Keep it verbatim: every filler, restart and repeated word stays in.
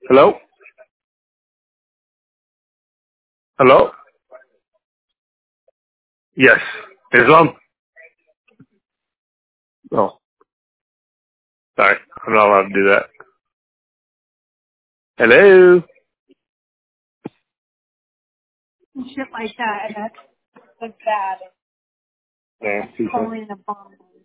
Hello? Hello? Yes. Islam? Oh, sorry. I'm not allowed to do that. Hello? Shit like that, and that's, that's bad. Yeah, Calling a bomb.